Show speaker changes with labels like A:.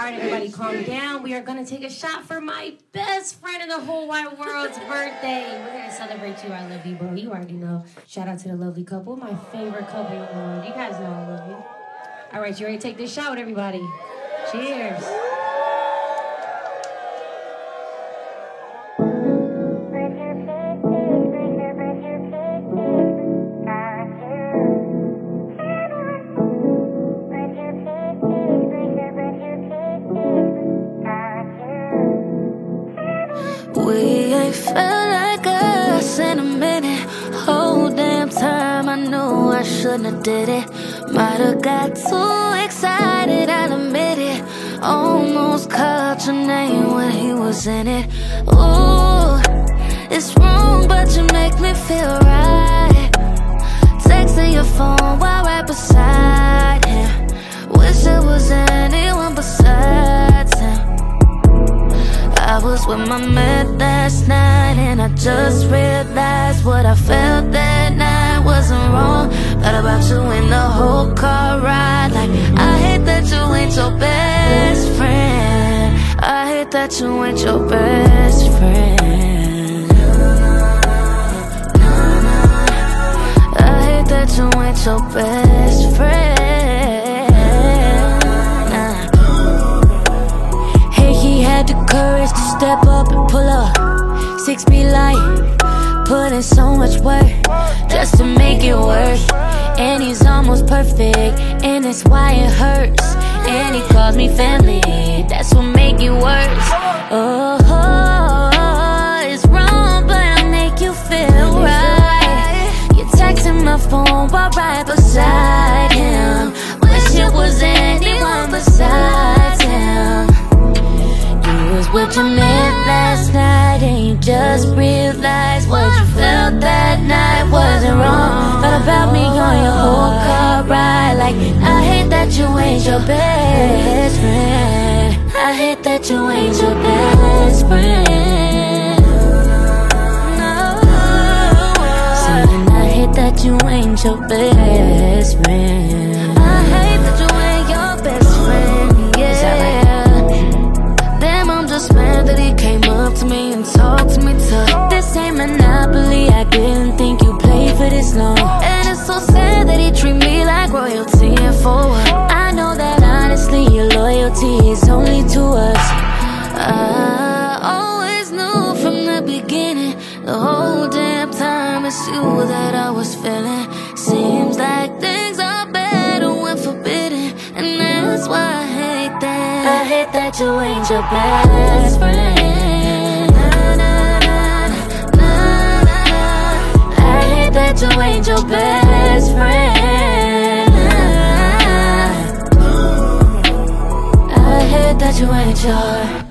A: Alright, everybody, calm down. We are gonna take a shot for my best friend in the whole wide world's birthday. We're gonna celebrate you. I love you, bro. You already know. Shout out to the lovely couple, my favorite couple in the world. You guys know I love you. Alright, you ready to take this shot with everybody? Cheers.
B: We ain't felt like us in a minute. Whole damn time I knew I shouldn't have did it. Might've got too excited, I'll admit it. Almost called your name when he was in it. Ooh, it's wrong but you make me feel right. Texting your phone while right beside him. Wish there was anyone besides him. I was with my man last night and I just realized what I felt that night wasn't wrong. Thought about you in the whole car ride. Like, I hate that you ain't your best friend. I hate that you ain't your best friend. I hate that you ain't your best friend. He had the courage to step up and pull up. 6 feet light, put in so much work just to make it work. And he's almost perfect, and that's why it hurts. And he calls me family, that's what make it worse. Oh, it's wrong, but I make you feel right. You're texting my phone while right beside him. Wish it was anyone besides him. With your man last night and you just realized what you felt that night wasn't wrong. Thought about me on your whole car ride. Like, I hate that you ain't your best friend. I hate that you ain't your best friend. No, saying I hate that you ain't your best friend. I hate that you ain't your best friend, yeah. Just mad that he came up to me and talked to me tough. This ain't Monopoly, I didn't think you played for this long. And it's so sad that he treat me like royalty. And for what? I know that honestly your loyalty is only to us. I always knew from the beginning, the whole damn time it's you that I was feeling. Seems like things are better when forbidden, and that's why I hate that. I hate that you ain't your best friend. Nah, nah, nah, nah, nah, nah. I hate that you ain't your best friend. Nah. I hate that you ain't your